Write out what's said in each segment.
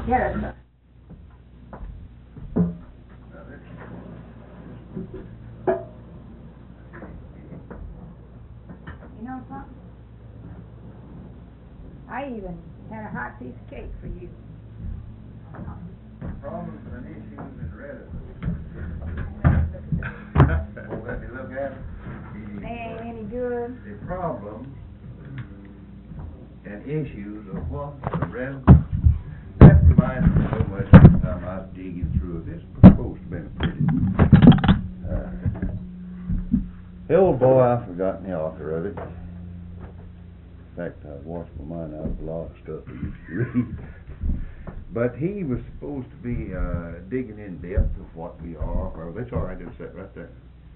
Get it, son. You know something? I even had a hot piece of cake for you. Problems and issues and relatives. Let me look at it. They ain't any good. The problems and issues of what the relatives. That reminds me so much of the time I was digging through this. It's supposed to be pretty. The old boy, I've forgotten the author of it. In fact, I've washed my mind out of a lot of stuff I used to read. But he was supposed to be digging in depth of what we are. Well, that's all right, just sit right there.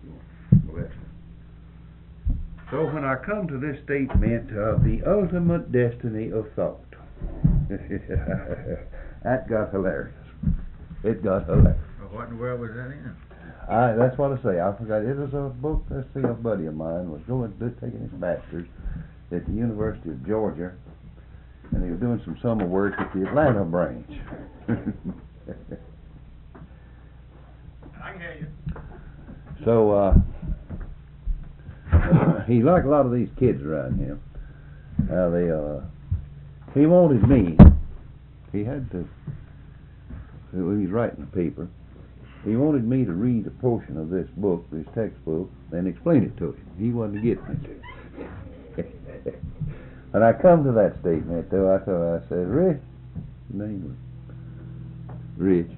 So when I come to this statement of the ultimate destiny of thought, that got hilarious. It got hilarious. Well, what in the world was that in? That's what I say. I forgot. It was a book. Let's see, a buddy of mine was taking his master's at the University of Georgia, and he was doing some summer work at the Atlanta branch. I can hear you. So he like a lot of these kids around him. He wanted me. He had to. He was writing a paper. He wanted me to read a portion of this book, this textbook, and explain it to him. He wasn't getting it. And I come to that statement, though. I said, Rich, his name was Rich.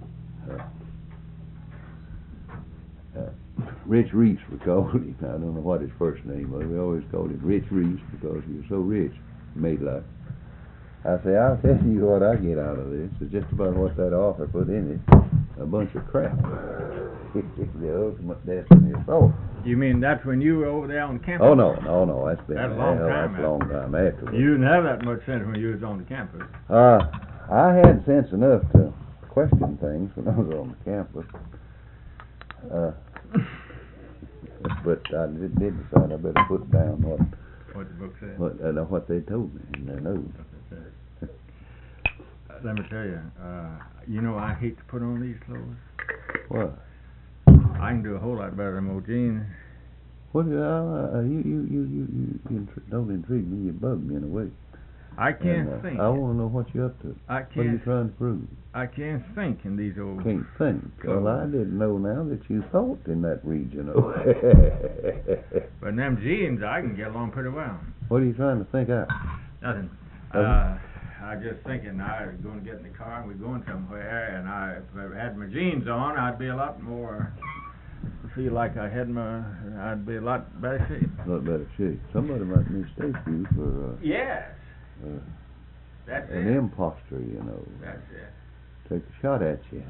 Rich Reese, we called him. I don't know what his first name was. We always called him Rich Reese because he was so rich, made like. I say, I'll tell you what I get out of this. It's just about what that author put in it. A bunch of crap. The ultimate destiny of thought. You mean that's when you were over there on the campus? Oh, no. That's been That's a long time. That's a long time after. You didn't have that much sense when you was on the campus. I had sense enough to question things when I was on the campus. But I did decide I better put down what the book said. What they told me in their notes. Let me tell you, you know I hate to put on these clothes. What? I can do a whole lot better than old jeans. What? You don't intrigue me. You bug me in a way. I can't think. I want to know what you're up to. What are you trying to prove? I can't think in these old. Can't think. Clothes. Well, I didn't know now that you thought in that region. But in them jeans, I can get along pretty well. What are you trying to think out? Nothing. I just thinking I was going to get in the car and we're going somewhere, and if I had my jeans on, I'd be a lot more. Feel like I'd be a lot better shape. A lot better shape. Somebody might mistake you for. Yes. That's an it. imposter, you know. That's it. Take a shot at you.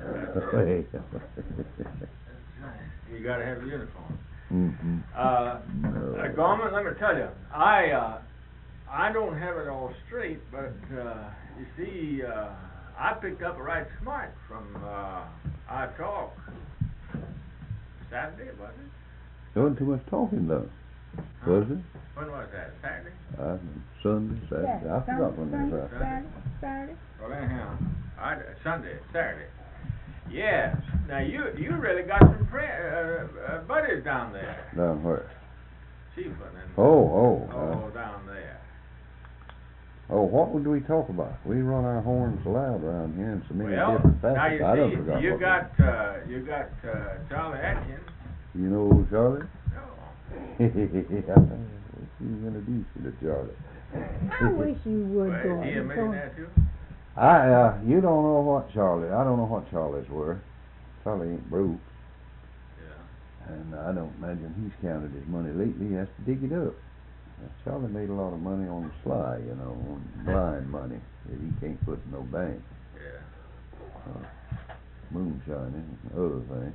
You got to have a uniform. Mm-hmm. Gorman, let me tell you, I don't have it all straight, but you see, I picked up a right smart from our talk Saturday, was it? There wasn't too much talking though, was it? When was that? Saturday? Sunday, Saturday. Yeah, I forgot when it was. Saturday. Well, anyhow, Sunday, Saturday. Yes. Now you really got some buddies down there. Down where? Chiefland and down there. Oh, what would we talk about? We run our horns loud around here in so many different now facets. you I see, forgot you got Charlie Atkins. You know old Charlie? No. You introduce you to Charlie. I wish you would go. Is he a millionaire too? You don't know what Charlie. I don't know what Charlie's worth. Charlie ain't broke. Yeah. And I don't imagine he's counted his money lately. He has to dig it up. Charlie made a lot of money on the sly, you know, on blind money that he can't put in no bank. Yeah. Moonshining, other thing.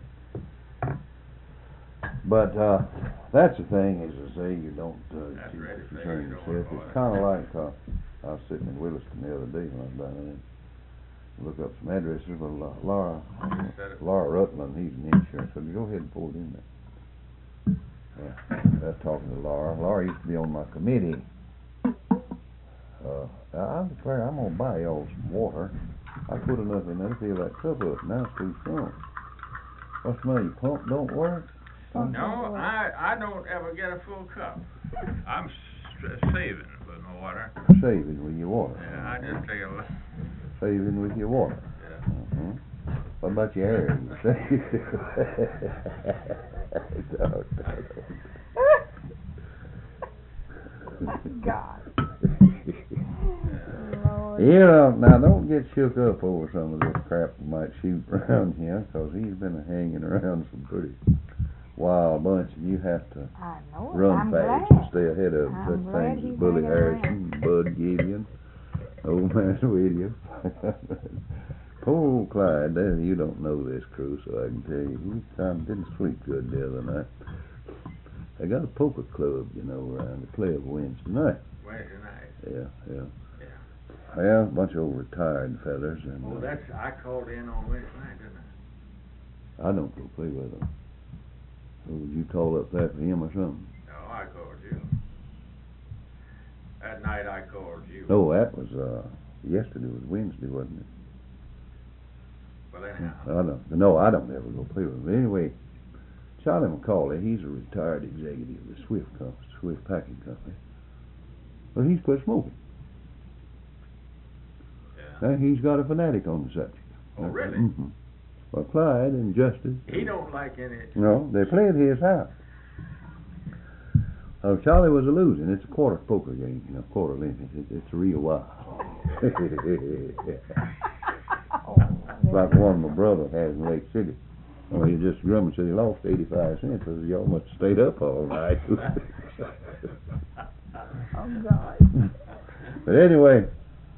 But that's the thing, as I say, you don't concern yourself. It's kind of like I was sitting in Williston the other day when I was down there. Look up some addresses. Well, Laura Rutland, he's an insurance. So go ahead and pull it in there. Yeah, I was talking to Laura. Laura used to be on my committee. I declare I'm going to buy y'all some water. I put enough in there to fill that cup up. Now it's too strong. What's the matter? Your pump don't work? No, I don't ever get a full cup. I'm saving with my water. Saving with your water. Yeah, I just take a little. Saving with your water. Yeah. What about your hair? You save? God. Lord. You know, now don't get shook up over some of this crap that might shoot around here, because he's been hanging around some pretty wild bunch, and you have to I know it. run I'm fast glad. and stay ahead of I'm such glad things he's as Bully hanging Harrison, Bud Gideon, Old Man William. Poor old Clyde, you don't know this crew, so I can tell you, he didn't sleep good the other night. They got a poker club, you know, around the play of Wednesday night. Wednesday night. Yeah. Yeah. Well, a bunch of old retired fellers, and Oh, I called in on Wednesday night, didn't I? I don't go play with them. So you call up that for him or something? No, I called you. That night I called you. Oh, that was yesterday was Wednesday, wasn't it? Well, anyhow. I don't ever go play with him. Anyway, Charlie McCauley, he's a retired executive of the Swift Packing Company. Well, he's quit smoking. Yeah. And he's got a fanatic on the subject. Oh, really? Mm-hmm. Well, Clyde and Justice. He don't like any. No, they play at his house. Oh, Charlie was a losing. It's a quarter poker game, you know, quarter limit. It's a real wild. Like one my brother has in Lake City. Oh, he just Drummond said he lost 85 cents because y'all must have stayed up all night. Oh, God. But anyway,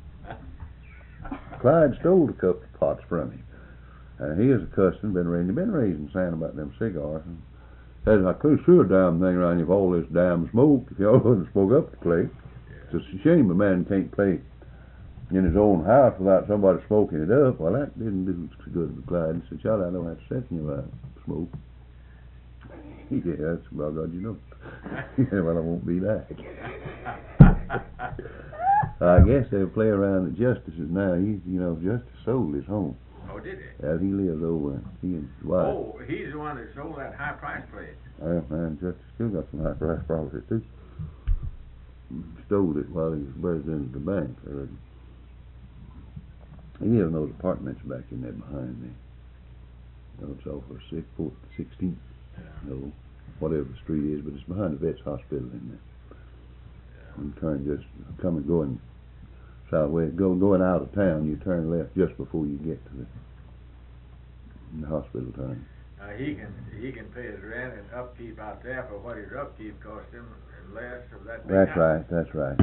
Clyde stole a couple of pots from him. He is a customer, been raising sand about them cigars. And says, I could sure damn thing around you for all this damn smoke if y'all wouldn't smoke up the clay. It's a shame a man can't play in his own house without somebody smoking it up. Well, that didn't do so good with Clyde. He said, Charlie, I don't have to set you about smoke. Yeah, that's well, God, you know. Yeah, well, I won't be back. I guess they'll play around at Justice's now. Justice sold his home. Oh, did he? Yeah, he lives over, he and his wife. Oh, he's the one that sold that high price place. Well, man, Justice still got some high price property too. Stole it while he was president of the bank. He lives in those apartments back in there behind me. It's off of 16th. No, whatever the street is, but it's behind the Vets Hospital in there. You turn just coming going southwest, going out of town. You turn left just before you get to the hospital turn. He can pay his rent and upkeep out there for what his upkeep cost him, and less of that. That's right.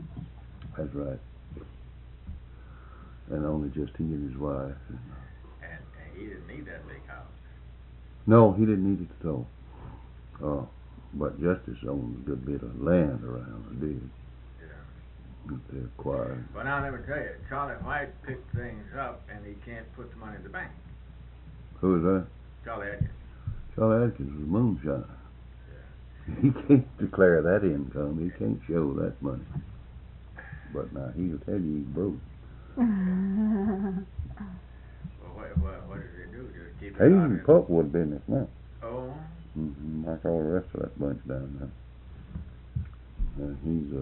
And only just he and his wife. And he didn't need that big house. No, he didn't need it at all. But Justice owns a good bit of land around, or did. Yeah. That they acquired. But now let me tell you, Charlie White picked things up, and he can't put the money in the bank. Who is that? Charlie Atkins. Charlie Atkins was moonshine. Yeah. He can't declare that income. He can't show that money. But now he'll tell you he's broke. Well, what does he do? Just keep it He's out in of pulpwood business now. Oh. Mm-hmm. Like all the rest of that bunch down there. And he's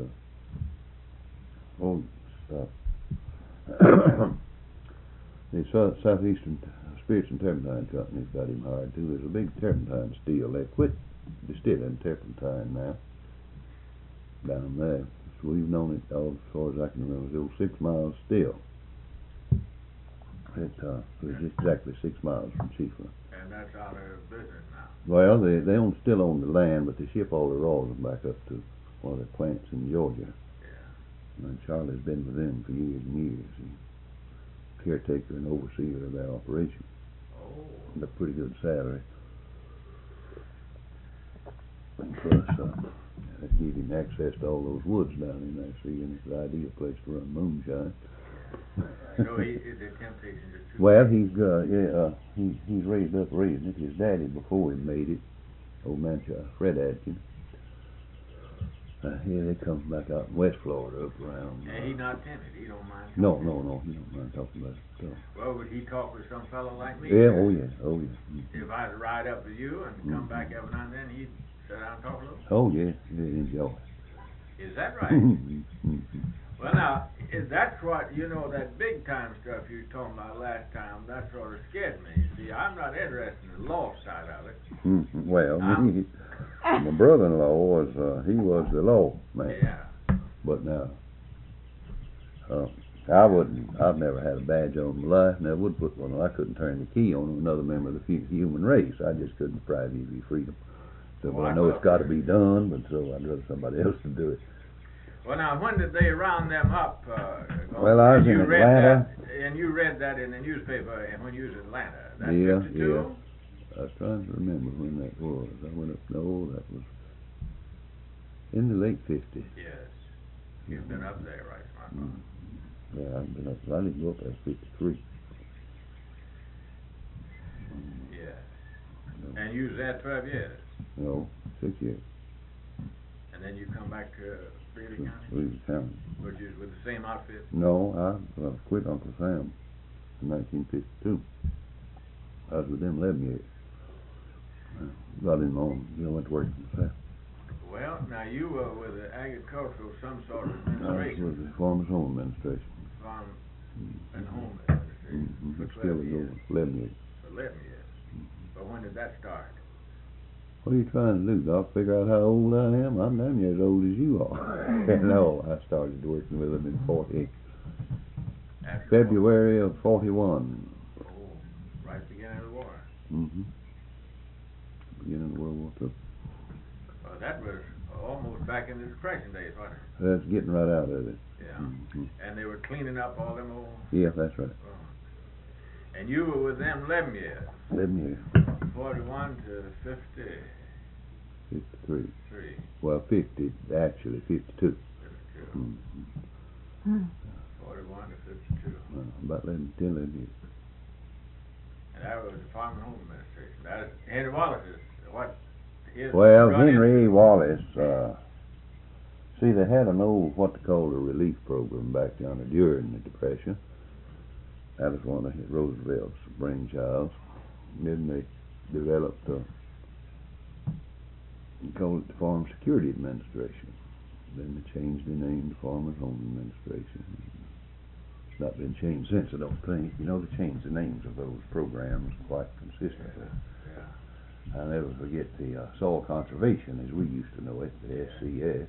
the Southeastern Spirits and Turpentine Company's got him hired too. There's a big turpentine still. They quit distilling turpentine now down there. So we've known it all as far as I can remember. It was 6 miles still. It was exactly 6 miles from Chiefland. And that's out of business now. Well, they still own the land, but they ship all the raws back up to one of their plants in Georgia. Yeah. And Charlie's been with them for years and years. He's caretaker and overseer of their operation. Oh. And a pretty good salary. And plus, they give him access to all those woods down in there, see, and it's the ideal place to run moonshine. So the temptation is too. Well, he's raising it. His daddy before him made it, old man Fred Atkins. Yeah, they come back out in West Florida up around. And he not timid. He don't mind. No, he don't mind talking about it. Well, would he talk with some fellow like me? Yeah, oh yeah. If I was to ride up with you and come back every now and then, he'd sit down and talk a little? Oh yeah, enjoy. Is that right? Well, now, that's what, that big time stuff you were talking about last time, that sort of scared me. See, I'm not interested in the law side of it. Well, my brother-in-law was, he was the law man. Yeah. But now, I've never had a badge on in my life, never would put one on. I couldn't turn the key on another member of the human race. I just couldn't deprive you of your freedom. So, Well, I know it's got to be done, but so I'd rather somebody else to do it. Well, now, when did they round them up? Well, I was in Atlanta. And you read that in the newspaper when you was in Atlanta. That's Yeah, 52? yeah. I was trying to remember when that was. I went up, no, that was in the late 50s. Yes. You've been up there, right, Smart? Yeah, I've been up, I didn't go up there 53. Yes. And you was there 12 years? No, 6 years. And then you come back to Greeley County? Greeley County. But you was with the same outfit? No, I quit Uncle Sam in 1952. I was with them 11 years. Got him on, went to work for myself. Well, now you were with the agricultural some sort of I was administration. with the Farmers Home Administration. Farm and Home Administration. For Still 12 years. 11 years. For 11 years. But when did that start? What are you trying to do, Doc? Figure out how old I am? I'm damn near as old as you are. No, I started working with them in After February of 41. Oh, right at the beginning of the war. Beginning of World War II. Well, that was almost back in the Depression days, wasn't it? That's getting right out of it. Yeah. And they were cleaning up all them old... Yeah, that's right. And you were with them 11 years. 11 years. 41 to 50. 53. 3. Well, 50, actually 52. 52. 41 to 52. About 10, 11 years. And that was the Farm and Home Administration. That is Henry Wallace's, Well, Henry A. Wallace, see, they had an old, what they called a relief program back yonder during the Depression. That was one of Roosevelt's brainchilds. Then they developed, they called it the Farm Security Administration. Then they changed the name to Farmers Home Administration. It's not been changed since, I don't think. They changed the names of those programs quite consistently. Yeah. I'll never forget the Soil Conservation, as we used to know it, the SCS.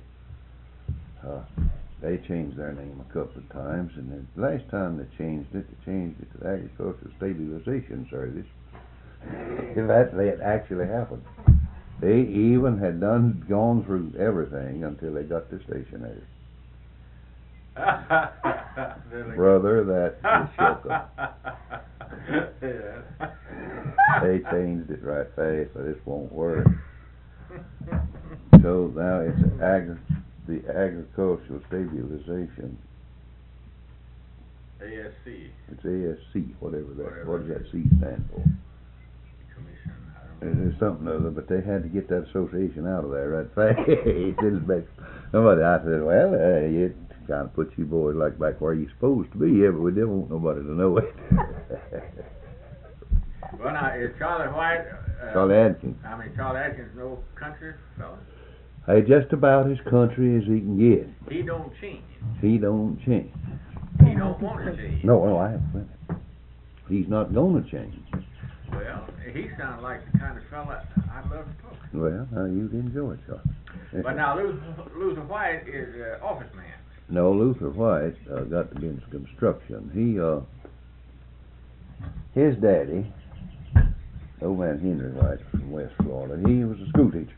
They changed their name a couple of times, and the last time they changed it to the Agricultural Stabilization Service. That actually happened. They even had gone through everything until they got to stationary. Brother, that is shocker. Yeah. They changed it right fast, so this won't work. So now it's the Agricultural Stabilization. ASC. It's ASC, whatever that. What does that C stand for? Commission. I don't know. There's something other, but they had to get that association out of there right fast. Somebody, I said, well, it kind of puts you boys like back where you're supposed to be, but we didn't want nobody to know it. Well, now, is Charlie White... Charlie Adkins. I mean, Charlie Adkins, no country fella? Hey, just about as country as he can get. He don't change. He don't change. He don't want to change. No, I haven't. He's not going to change. Well, he sounds like the kind of fella I'd love to talk to. Well, you'd enjoy it, Charlie. But now, Luther White is office man. No, Luther White got to be in construction. His daddy, old man Henry White from West Florida, he was a school teacher.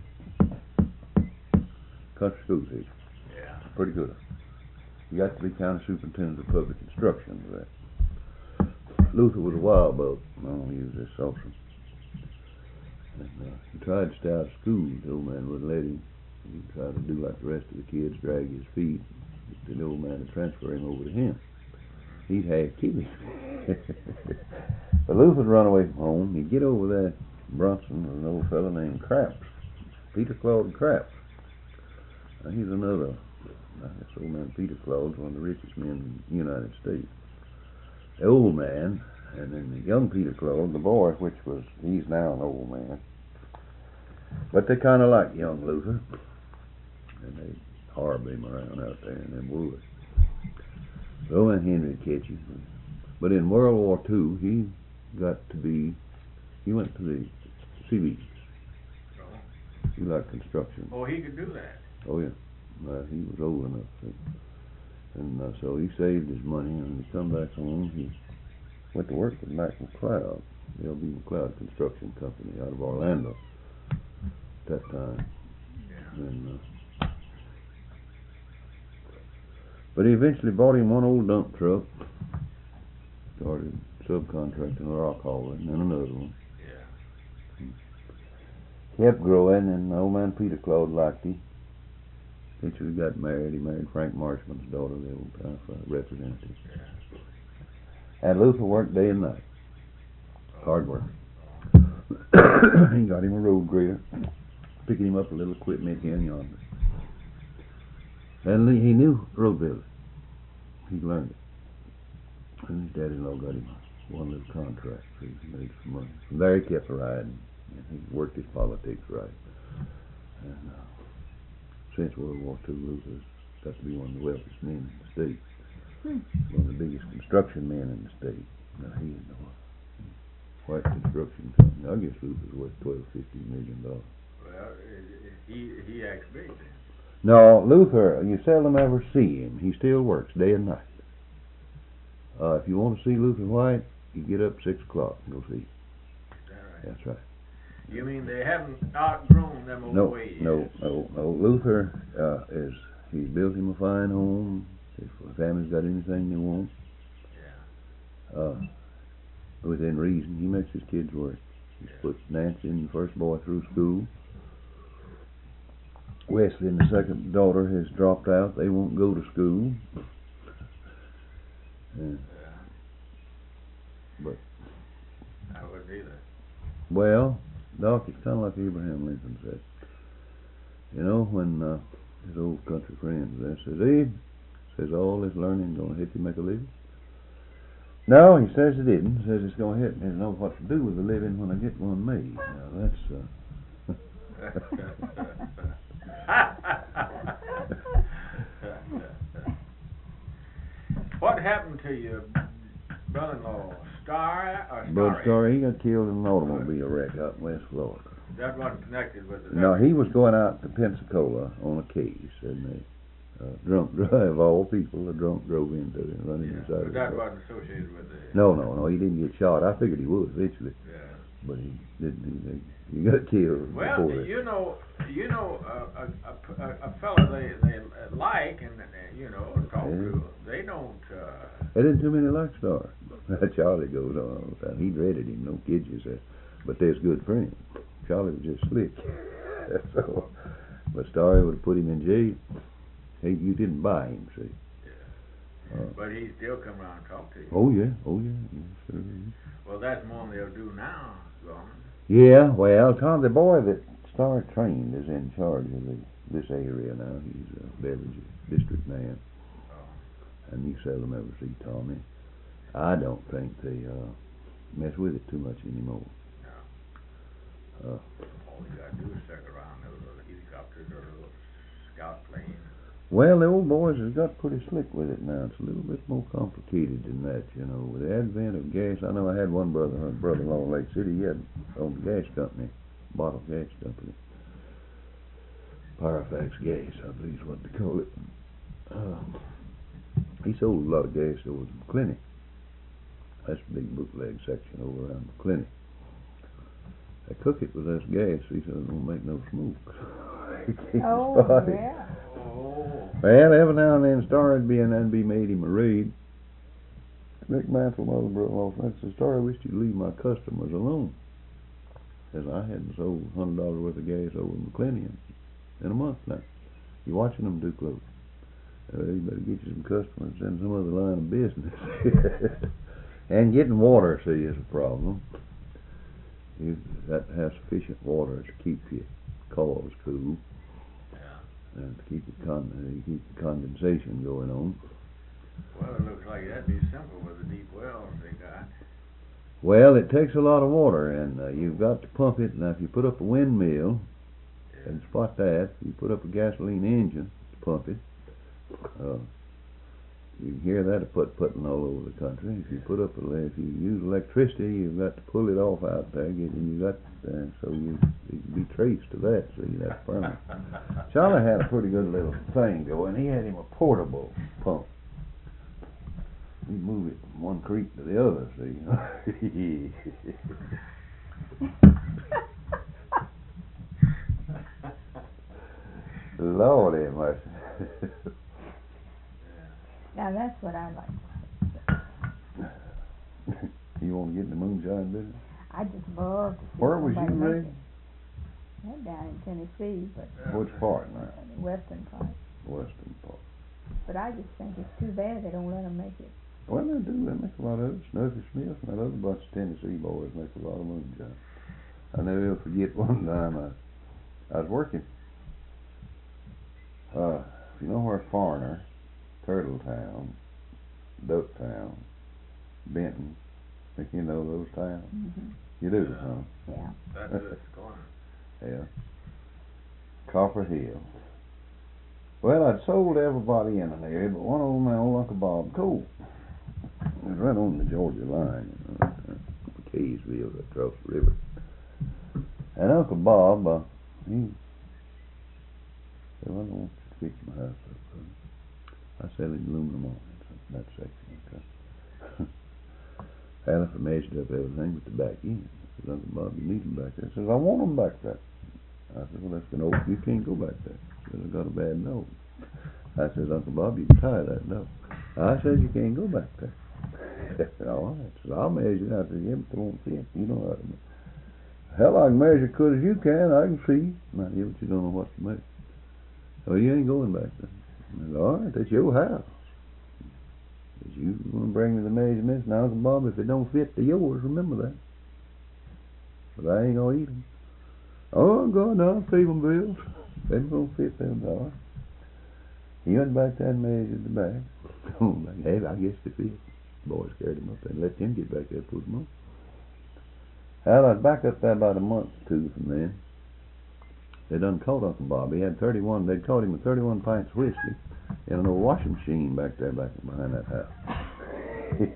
Country school teacher. Yeah. Pretty good. He got to be county superintendent of public instruction for that. Luther was a wild bug. I don't use this saucer. And, he tried to stay out of school. The old man wouldn't let him. He tried to do like the rest of the kids, drag his feet. The old man would transfer him over to him. He'd have keep him. But Luther would run away from home. He'd get over there in Bronson with an old fellow named Craps, Peter Claude Craps. Now, here's another. This old man Peter Claus, one of the richest men in the United States. The old man, and then the young Peter Claus, the boy, he's now an old man. But they kind of like young Luther, and they harbored him around out there in them woods. So and Henry Kitchen. But in World War II, he went to the Seabees. He liked construction. Oh, he could do that. Oh, yeah. He was old enough. And so he saved his money, and when he come back home, he went to work with Mac McLeod, the L.B. McLeod Construction Company out of Orlando at that time. Yeah. And, but he eventually bought him one old dump truck, started subcontracting rock hauling, and then another one. Yeah. Kept growing, and old man Peter Claude liked him. Eventually got married. He married Frank Marshman's daughter, the old representative. Yeah. And Luther worked day and night. Hard work. He got him a road grader, picking him up a little equipment here and yonder. And he knew road building. He learned it. And his daddy-in-law got him one little contract, so he made some money. From there he kept riding, and he worked his politics right. And since World War II, Luther's got to be one of the wealthiest men in the state. One of the biggest construction men in the state. Now he and the White Construction Company. I guess Luther's worth $12-15 million. Well, he acts big then. No, Luther, you seldom ever see him. He still works day and night. If you want to see Luther White, you get up 6 o'clock and go see him. Is that right? That's right. You mean they haven't outgrown them old ways? No. Luther he's built him a fine home. If the family's got anything they want, within reason, he makes his kids work. He's put Nancy and the first boy through school. Wesley and the second daughter has dropped out. They won't go to school. But I wouldn't either. well, Doc, it's kind of like Abraham Lincoln said. You know, when his old country friends there says, Abe, says all this learning going to help you make a living? No, he says it didn't. He says it's going to help me to know what to do with the living when I get one made. Now that's What happened to your brother-in-law, Starry? Bud Starry, he got killed in an automobile wreck out in West Florida. That wasn't connected with the... No, he was going out to Pensacola on a case, and a drunk drive, of all people, a drunk drove into him, running inside but the that car. wasn't associated with the... No, he didn't get shot. I figured he would eventually, Yeah. but he didn't. He got killed Well, before that. you know, a fella they like and talk to, they don't. There didn't too many like Star. Charlie goes on all the time. He dreaded him. No kids, you said, but they're good friends. Charlie was just slick. So, but Starry would have put him in jail. Hey, you didn't buy him, see. But he still come around and talk to you. Oh yeah. Yes, sir. Well, that's more than they'll do now, Gorman. Yeah, well, Tom, the boy that Star trained is in charge of this area now. He's a Beverage district man. Oh. And you seldom ever see Tommy. I don't think they mess with it too much anymore. No. All you gotta do is circle around those little helicopters or little scout planes. Well, the old boys has got pretty slick with it now. It's a little bit more complicated than that, you know. With the advent of gas, I know I had one brother-in-law in Lake City. He had owned a gas company, bottled gas company. Pyrofax gas, I believe is what they call it. He sold a lot of gas over in McClinney. That's a big bootleg section over around McClinney. They cook it with this gas, he said it won't make no smoke. Oh, yeah. Oh. Well, every now and then Star would be in and be made him a raid. Rick Mansell, my other brother-in-law, said, Star, I wish you'd leave my customers alone. Says I hadn't sold $100 worth of gas over in McClinney in a month now. You're watching them too close. You better get you some customers and some other line of business. And getting water, see, is a problem. You got to have sufficient water to keep your cars cool. Yeah. and to keep the condensation going on. Well, it looks like that'd be simple with the deep wells they got. Well, it takes a lot of water, and you've got to pump it. Now, if you put up a windmill, and spot that, you put up a gasoline engine to pump it. You can hear that putting all over the country. If you use electricity, you've got to pull it off out there, and you got so you can be traced to that. See, that's permanent. Charlie had a pretty good little thing going. He had him a portable pump. He moved it from one creek to the other. See. Lordy mercy. Now that's what I like. You want to get in the moonshine business? I just love to see Where was somebody you make raised? it. Well, down in Tennessee, but Which part now? the western part. Western part. But I just think it's too bad they don't let them make it. Well, they do. They make a lot of it. Snooky Smith and that other bunch of Tennessee boys make a lot of moonshine. I never will forget one time I was working. If you know where Farner, Turtletown, Ducktown, Benton, think you know those towns? Mm-hmm. You do, huh? Yeah. That's this corner. Yeah. Copper Hill. Well, I'd sold everybody in an area, but one of them, my old Uncle Bob Cole. It was right on the Georgia line, you know, Kaysville, across the river. And Uncle Bob, he said, well, I don't want you to fix my house up, son. I sell it in aluminum on that section, okay? Halifax measured up everything but the back end. I said, Uncle Bob, you need them back there. He says, I want them back there. I said, well, that's an oak. You can't go back there. He said, I got a bad nose. I said, Uncle Bob, you can tie that nose. I said, you can't go back there. All right. So I'll measure it. I said, yeah, but they won't fit. You know how to measure. Hell, I can measure as good as you can. I can see. Now, yeah, but you don't know what to measure. So you ain't going back there. I said, all right, that's your house. If you want to bring me the measurements, now, Uncle Bob, if it don't fit to yours, remember that. But I ain't going to eat them. Oh, God, no, I'll pay them bills. They don't fit them, all right. He went back there and measured the bag. Oh, hey, I guess they fit. The boys carried him up there and let him get back there and put them on. Well, I was back up there about a month or two from then. They done caught Uncle Bob. He had 31, they'd caught him with 31 pints of whiskey in an old washing machine back there, back behind that house.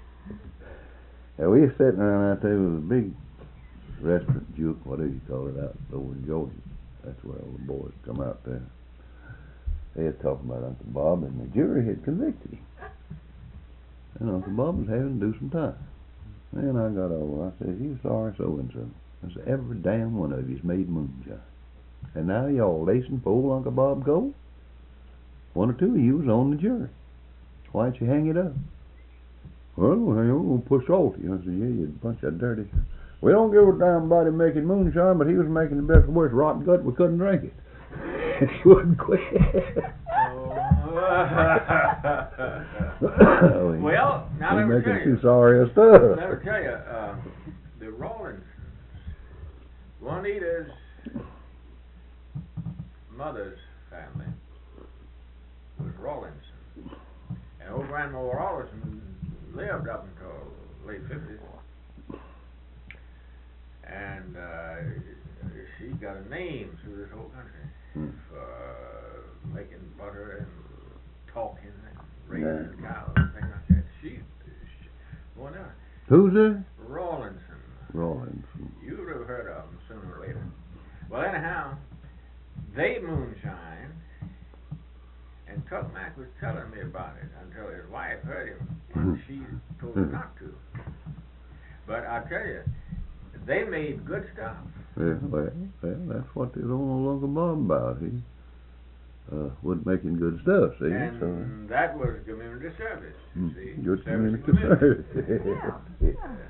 And we were sitting around out there with a big restaurant, juke, whatever you call it, out over in Georgia. That's where all the boys come out there. They had talking about Uncle Bob, and the jury had convicted him. And Uncle Bob was having to do some time. And I got over. I said, you sorry so-and-so. I said, every damn one of you's made moonshine. And now y'all lacing for old Uncle Bob Gold? One or two of you was on the jury. Why'd you hang it up? Well, we're going to put salty. I said, yeah, you bunch of dirty. We don't give a damn about him making moonshine, but he was making the best, worst rotten gut. We couldn't drink it. And he wouldn't quit. Well, now let me making tell you. too sorry a stuff. Let me tell you, the Rawlins, Juanita's mother's family was Rawlinson. And old Grandma Rawlinson lived up until late 50s. And she got a name through this whole country for making butter and talking and raising cows and things like that. She went out. Who's that? Rawlinson. Rawlinson. You would have heard of them sooner or later. Well, anyhow, they moonshine, and Tuck Mack was telling me about it until his wife heard him, and she told him not to. But I tell you, they made good stuff. Yeah, well, that's what they don't know Uncle Bob about. He was making good stuff, see? And so, that was community service, you see. good Service community service. Yeah.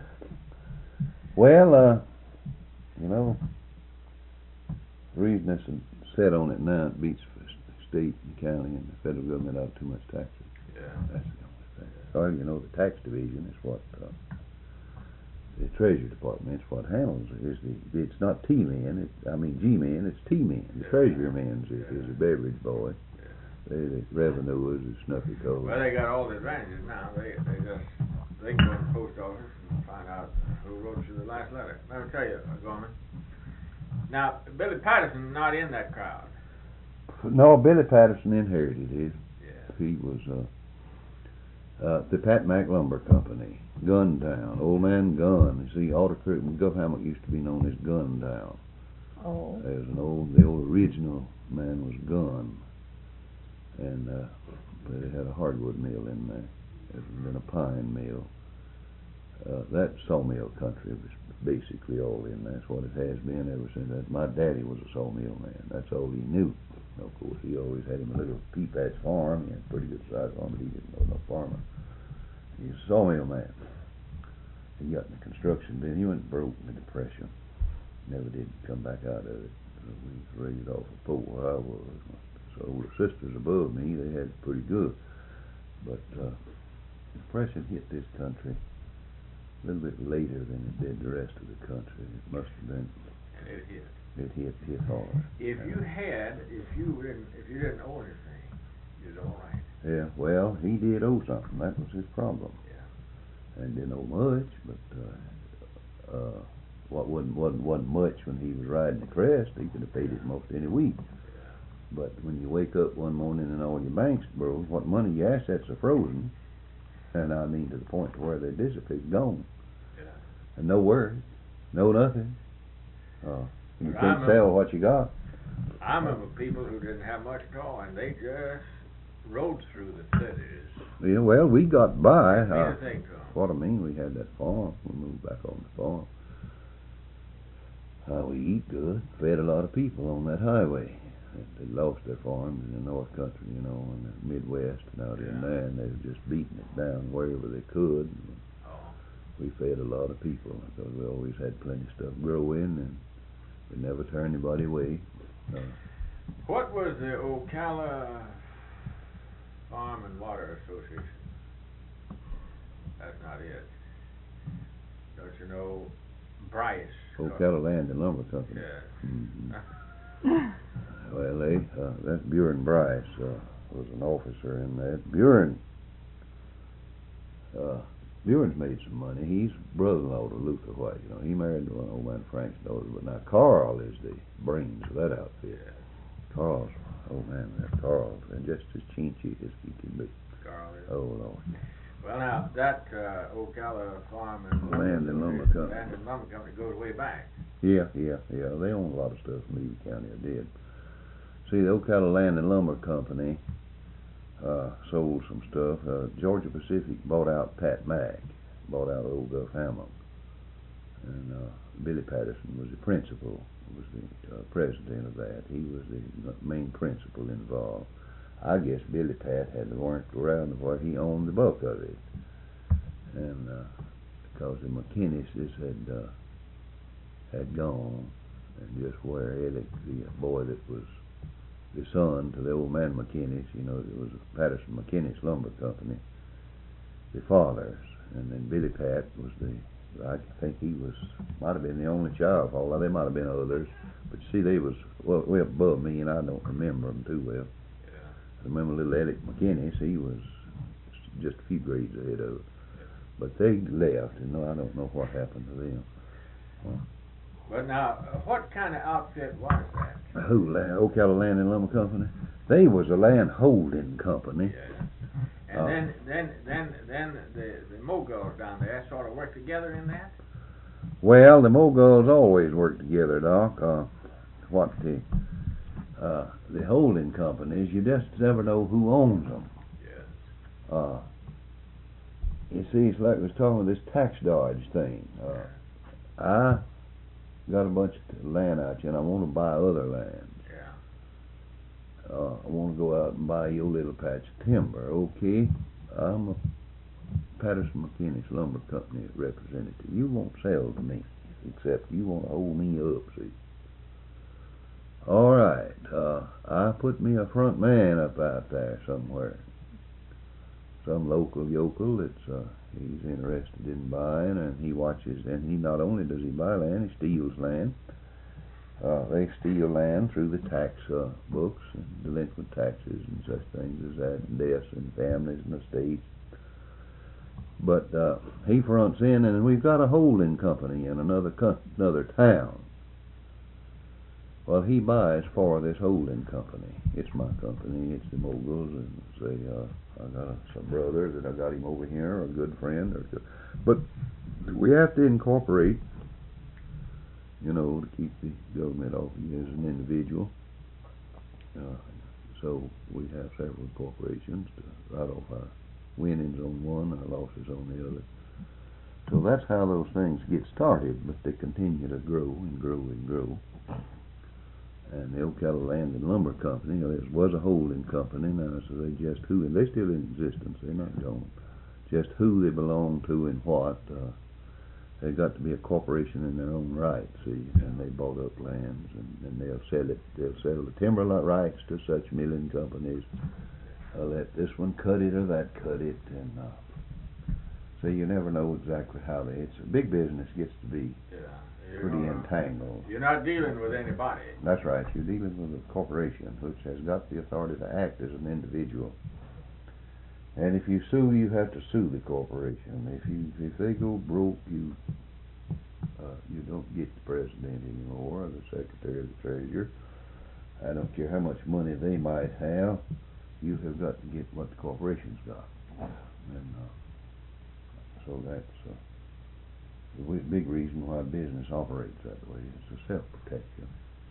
Well, you know, the reason it's set on it now, it beats the state and county and the federal government out of too much taxes. Yeah. That's the only thing. Or, you know, the tax division is what the Treasury Department's what handles it. It's not G-men, it's T-men. The Treasury men's is the beverage boy. The revenue is the snuffy coat. Well, they got all the advantages now. They can go to the post office and find out who wrote you the last letter. Let me tell you, Gorman. Now, Billy Patterson not in that crowd. No, Billy Patterson inherited it. Yeah. He was the Pat Mack Lumber Company, Guntown, Old Man Gun. You see, Alder Creek, Guff Hammock used to be known as Guntown. Oh. There's the old original man was Gun, and they had a hardwood mill in there. There's been a pine mill. That sawmill country was basically all in there. That's what it has been ever since. My daddy was a sawmill man. That's all he knew. Of course, he always had him a little pea patch farm. He had a pretty good sized farm, but he didn't know no farmer. He was a sawmill man. He got in the construction business. He went broke in the Depression. Never did come back out of it. We was raised off of poor where I was. So the sisters above me, they had it pretty good. But the Depression hit this country a little bit later than it did the rest of the country. It must have been. And it hit. It hit hard. If you didn't owe anything, you was all right. Yeah, well, he did owe something. That was his problem. Yeah. And didn't owe much, but what wasn't much when he was riding the crest. He could have paid it most any week. But when you wake up one morning and all your banks froze, what money, your assets are frozen, and I mean to the point where they dissipate, gone. Yeah. And no worry, no nothing. You can't sell what you got. I remember people who didn't have much at all, and they just rode through the cities. Yeah, well, we got by. Anything to them. What I mean, we had that farm. We moved back on the farm. We eat good. Fed a lot of people on that highway. They lost their farms in the North Country, in the Midwest and out in there, and they were just beating it down wherever they could. We fed a lot of people because we always had plenty of stuff growing, and we never turned anybody away. What was the Ocala Farm and Water Association? That's not it. Don't you know Bryce? Ocala Land and Lumber Company. Yeah. Mm-hmm. Well, that's Buren Bryce was an officer in that. Buren's made some money. He's brother-in-law to Luther White. He married old man Frank's daughter. But now Carl is the brains of that outfit. Yeah. Carl's, Carl's, and just as chinchy as he can be. Carl is. Oh Lord. Well, now that Ocala Farm and Land and Lumber Company. Land and Lumber Company goes way back. Yeah. They own a lot of stuff in Levy County. I did. See, the Ocala Land and Lumber Company sold some stuff. Georgia Pacific bought out Pat Mack, bought out old Guff Hammock, and Billy Patterson was the principal, was the president of that. He was the main principal involved. I guess Billy Pat had the warrant around where he owned the bulk of it, and because the McKinnises had gone, and just where Ellick, the boy that was the son to the old man McKinnis, it was Patterson McKinnis Lumber Company, the fathers, and then Billy Pat was I think he might have been the only child. Although there might have been others, but you see, they was way above me, and I don't remember them too well. Yeah. I remember little Ellick McKinnis. He was just a few grades ahead of it, but they left, and I don't know what happened to them. But now, what kind of outfit was that? Ocala Land and Lumber Company. They was a land holding company. Yes. And then the Moguls down there sort of worked together in that? Well, the Moguls always work together, Doc. The holding companies, you just never know who owns them. Yes. You see, it's like we was talking about this tax dodge thing. I got a bunch of land out here, and I want to buy other land. Yeah. I want to go out and buy your little patch of timber. Okay, I'm a Patterson McKinnis Lumber Company representative. You won't sell to me, except you want to hold me up, see. All right, I put me a front man up out there somewhere. some local yokel that's he's interested in buying, and he watches, and he not only does he buy land, he steals land. They steal land through the tax books and delinquent taxes and such things as that, and deaths and families and estates. But he fronts in, and we've got a holding company in another town. Well, he buys for this holding company. It's my company. It's the Moguls, and say I got some brother that I got him over here, or a good friend, but we have to incorporate, to keep the government off you as an individual. So we have several corporations to write off our winnings on one, our losses on the other. So that's how those things get started, but they continue to grow and grow and grow. And the Ocala Land and Lumber Company, it was a holding company now, so they just who, and they're still in existence, they're not gone. Just who they belong to and what, they got to be a corporation in their own right, see, and they bought up lands, and they'll sell the timber rights to such milling companies. Let this one cut it or that cut it, and so you never know exactly how it's a big business gets to be pretty entangled. You're not dealing with anybody. That's right. You're dealing with a corporation which has got the authority to act as an individual. And if you sue, you have to sue the corporation. If they go broke, you don't get the president anymore, or the secretary or the treasurer. I don't care how much money they might have. You have got to get what the corporation's got. And so that's the big reason why business operates that way. It's a self-protection.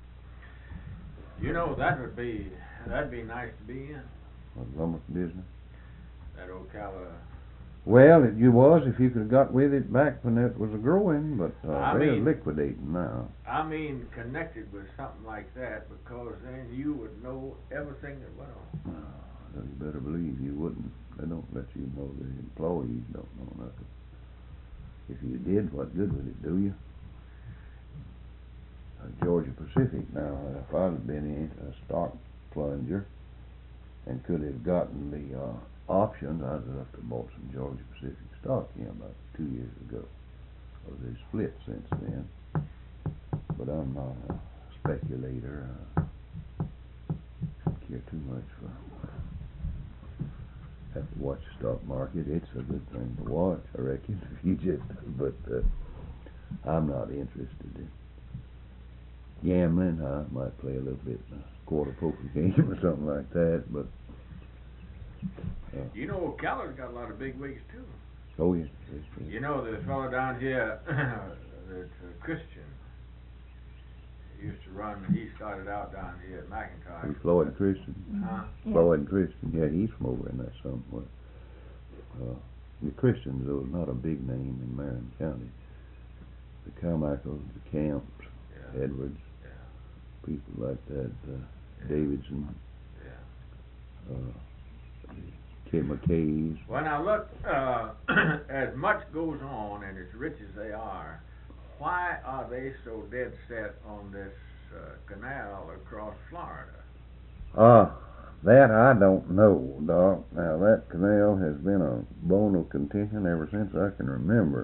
That'd be nice to be in. What, lumber business? That Ocala. Well, it was if you could have got with it back when it was growing, but they're liquidating now. I mean, connected with something like that, because then you would know everything that went on. You better believe you wouldn't. They don't let you know. The employees don't know nothing. If you did, what good would it do you? Georgia Pacific now, if I'd have been in a stock plunger and could have gotten the options, I'd have to bought some Georgia Pacific stock about 2 years ago. Well, they split since then. But I'm not a speculator. I don't care too much for have to watch the stock market. It's a good thing to watch, I reckon. But I'm not interested in gambling. I might play a little bit in a quarter poker game or something like that, but Ocala's got a lot of big wigs too. Oh yes. The fellow down here that's Christian. He started out down here at McIntyre. Floyd Christian. Huh? Yeah. Floyd Christian, yeah, he's from over in that somewhere. The Christians, though, is not a big name in Marion County. The Carmichaels, the Camps, Edwards, people like that, Davidson, McKays. Well, now look, as much goes on and as rich as they are, why are they so dead set on this canal across Florida? That I don't know, Doc. Now, that canal has been a bone of contention ever since I can remember.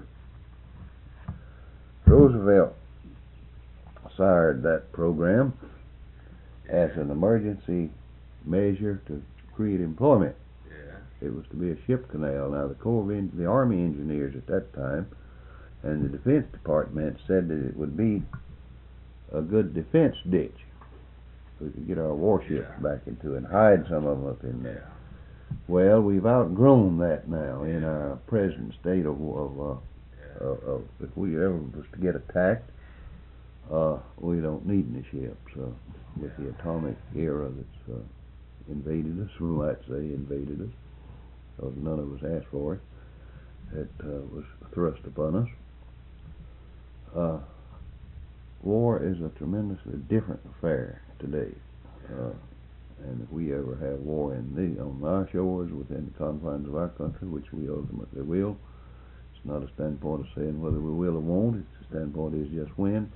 Roosevelt sired that program as an emergency measure to create employment. It was to be a ship canal. Now, the Army engineers at that time and the Defense Department said that it would be a good defense ditch. We could get our warships back into it and hide some of them up in there. Well, we've outgrown that now in our present state of if we ever was to get attacked, we don't need any ships. With the atomic era that's invaded us, we might say invaded us, because none of us asked for it. It was thrust upon us. War is a tremendously different affair today. And if we ever have war on our shores within the confines of our country, which we ultimately will, it's not a standpoint of saying whether we will or won't. It's a standpoint is just when.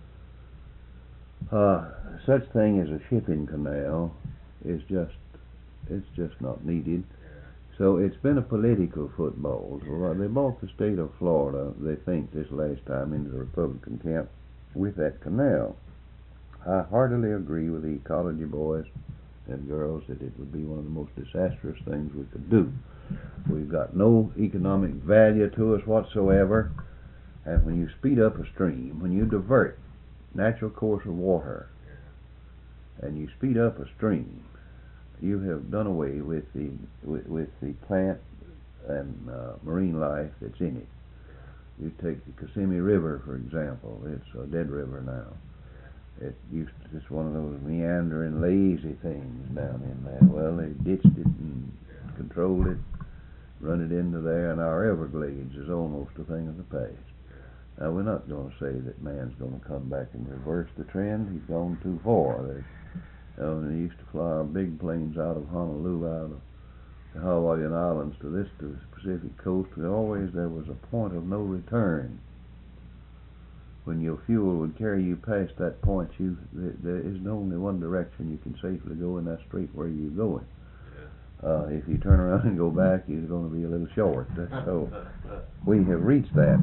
Such thing as a shipping canal is just not needed. So it's been a political football. So they bought the state of Florida, they think, this last time into the Republican camp with that canal. I heartily agree with the ecology boys and girls that it would be one of the most disastrous things we could do. We've got no economic value to us whatsoever, and when you speed up a stream, when you divert natural course of water, and you speed up a stream, you have done away with the plant and marine life that's in it. You take the Kissimmee River, for example. It's a dead river now. It used to just one of those meandering, lazy things down in there. Well, they ditched it and controlled it, run it into there, and our Everglades is almost a thing of the past. Now, we're not going to say that man's going to come back and reverse the trend. He's gone too far. They used to fly our big planes out of Honolulu, out of the Hawaiian Islands to the Pacific coast. There was a point of no return. When your fuel would carry you past that point, there is only one direction you can safely go, and that's straight where you're going. If you turn around and go back, you're going to be a little short. So we have reached that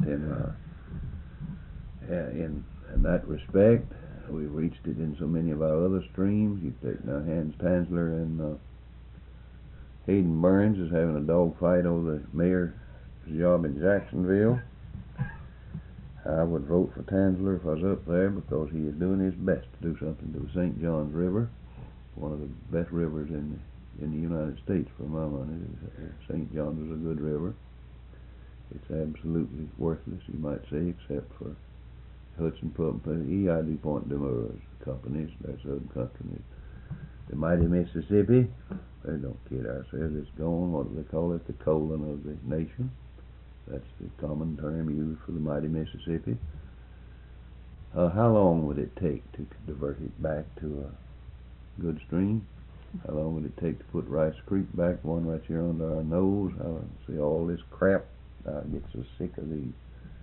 in that respect. We've reached it in so many of our other streams. You take now Hans Tansler and Hayden Burns is having a dog fight over the mayor's job in Jacksonville. I would vote for Tansler if I was up there, because he is doing his best to do something to the St. Johns River, one of the best rivers in the United States for my money. St. Johns is a good river. It's absolutely worthless, you might say, except for Hudson Pump, E.I. DuPont de Nemours companies. That's other companies. The mighty Mississippi, they don't kid ourselves, it's gone. What do they call it? The colon of the nation. That's the common term used for the mighty Mississippi. How long would it take to divert it back to a good stream? How long would it take to put Rice Creek back, one right here under our nose? I see all this crap. I get so sick of these.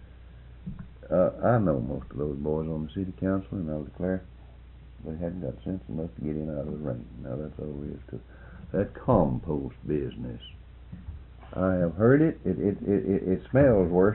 I know most of those boys on the city council, and I'll declare they hadn't got sense enough to get in out of the rain. Now that's all there is to that compost business. I have heard it. It smells worse.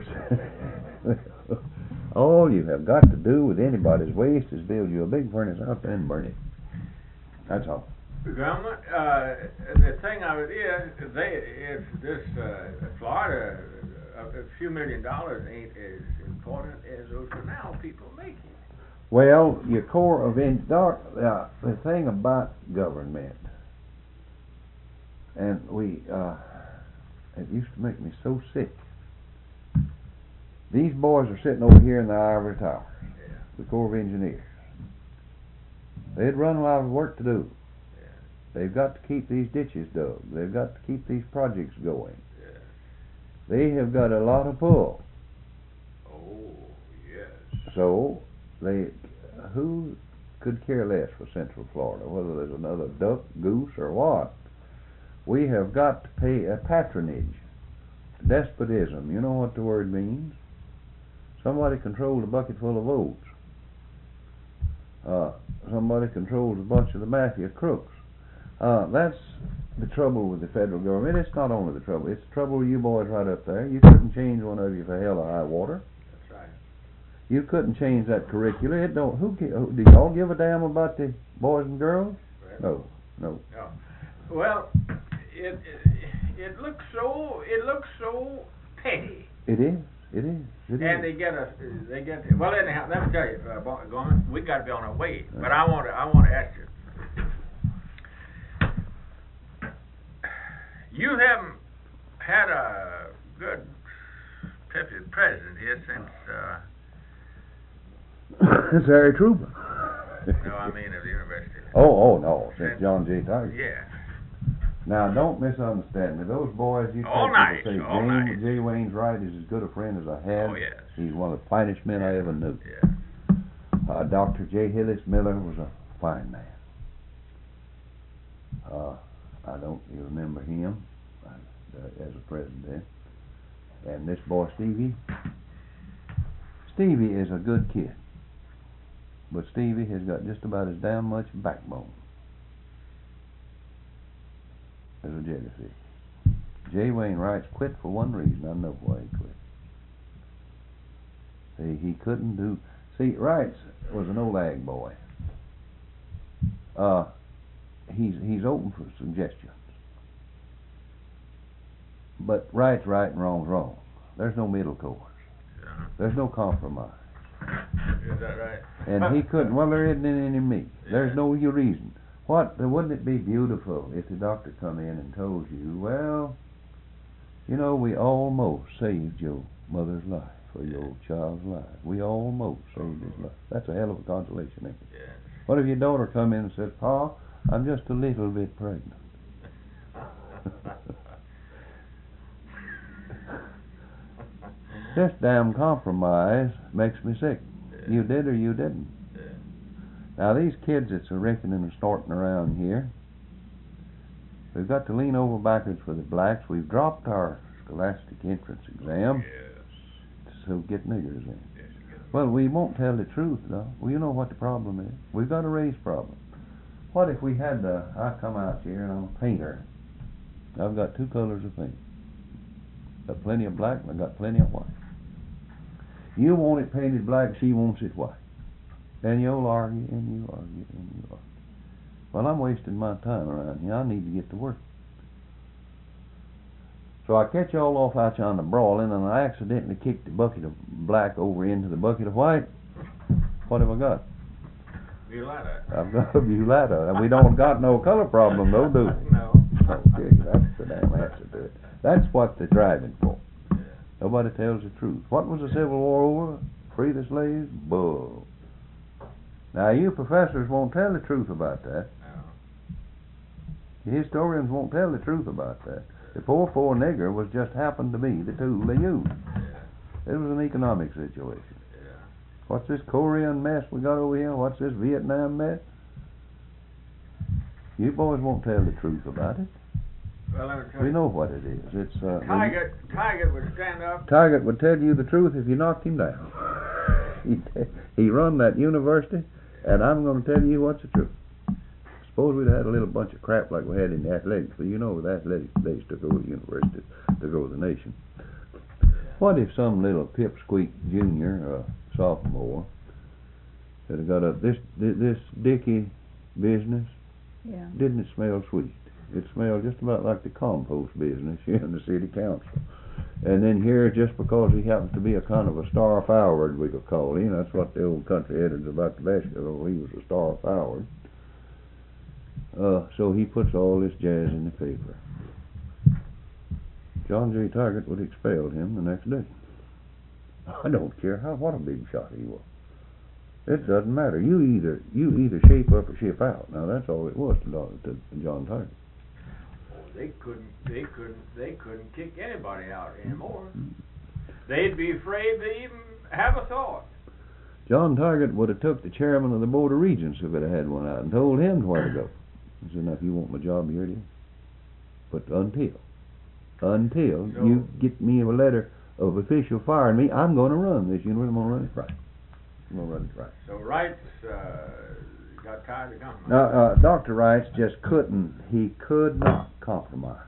All you have got to do with anybody's waste is build you a big furnace out there and burn it. That's all. Grandma, the thing of it is, if this Florida, a few $1 million ain't as important as those canal people make it. Well, your Corps of the thing about government, and it used to make me so sick. These boys are sitting over here in the Ivory Tower, the Corps of Engineers. They'd run a lot of work to do. They've got to keep these ditches dug. They've got to keep these projects going. They have got a lot of pull. Oh, yes. So, who could care less for Central Florida, whether there's another duck, goose, or what? We have got to pay a patronage. Despotism, you know what the word means? Somebody controls a bucket full of votes. Somebody controls a bunch of the mafia crooks. That's the trouble with the federal government. It's not only the trouble, it's the trouble with you boys right up there. You couldn't change one of you for hell or high water. That's right. You couldn't change that curricula. It don't. Do y'all give a damn about the boys and girls? Well, No. Well, it looks so petty. It is. And they get. Well, anyhow, let me tell you, Gorman, we got to be on our way. But I want to ask you. You haven't had a good president here since. It's Harry Truman. No, I mean of the university. Oh no, since John J. Tyson. Yeah. Now, don't misunderstand me. Those boys, you All take night, say all night. Jay Wayne's right is as good a friend as I had. Oh, yes. He's one of the finest men I ever knew. Yeah. Dr. J. Hillis Miller was a fine man. I don't remember him as a president. And this boy Stevie is a good kid. But Stevie has got just about as damn much backbone as a jellyfish. J. Wayne Wright's quit for one reason. I know why he quit. He couldn't do. See, Wright was an old ag boy. He's open for suggestions. But right's right and wrong's wrong. There's no middle course. Yeah. There's no compromise. Is that right? And he couldn't. Well, there isn't any me. There's no reason. Wouldn't it be beautiful if the doctor come in and told you, well, you know, we almost saved your mother's life or your child's life. We almost saved his life. That's a hell of a consolation, ain't it? Yes. What if your daughter come in and says, Pa, I'm just a little bit pregnant? This damn compromise makes me sick. Yeah. You did or you didn't. Yeah. Now these kids that's a reckoning and snorting around here, we've got to lean over backwards for the blacks. We've dropped our scholastic entrance exam to get niggers in. Yes, Well, we won't tell the truth, though. Well, you know what the problem is. We've got a race problem. What if we had I come out here and I'm a painter. I've got two colors of paint. Got plenty of black and I've got plenty of white. You want it painted black, she wants it white. And you'll argue, and you argue, and you argue. Well, I'm wasting my time around here. I need to get to work. So I catch y'all off out on the brawling, and I accidentally kick the bucket of black over into the bucket of white. What have I got? Violetta. I've got a Violetta. And we don't got no color problem, though, do we? No. Okay, that's the damn answer to it. That's what they're driving for. Yeah. Nobody tells the truth. What was the Civil War over? Free the slaves? Bull. Now, you professors won't tell the truth about that. No. The historians won't tell the truth about that. The poor nigger was just happened to be the tool they used. Yeah. It was an economic situation. Yeah. What's this Korean mess we got over here? What's this Vietnam mess? You boys won't tell the truth about it. Well, let me tell We you. know what it is. It's Tiger would stand up. Target would tell you the truth if you knocked him down. He run that university, and I'm going to tell you what's the truth. Suppose we'd had a little bunch of crap like we had in the athletics, but you know the athletics days took over the university, took over the nation. What if some little pipsqueak junior or sophomore that had got up this Dickey business? Yeah. Didn't it smell sweet? It smelled just about like the compost business here in the city council. And then here, just because he happens to be a kind of a star forward, we could call him. That's what the old country editors about the basketball. He was a star forward. So he puts all this jazz in the paper. John J. Target would expel him the next day. I don't care what a big shot he was. It doesn't matter. You either shape up or ship out. Now that's all it was to John Target. They couldn't kick anybody out anymore. They'd be afraid to even have a thought. John Target would have took the chairman of the Board of Regents if it had one out and told him where to go. He said, now if you want my job, here it is. But until you get me a letter of official firing me, I'm going to run this university. I'm going to run it right. I'm going to run it right. So Wright's got tired of coming. Now, Dr. Wright just couldn't. He could not compromise.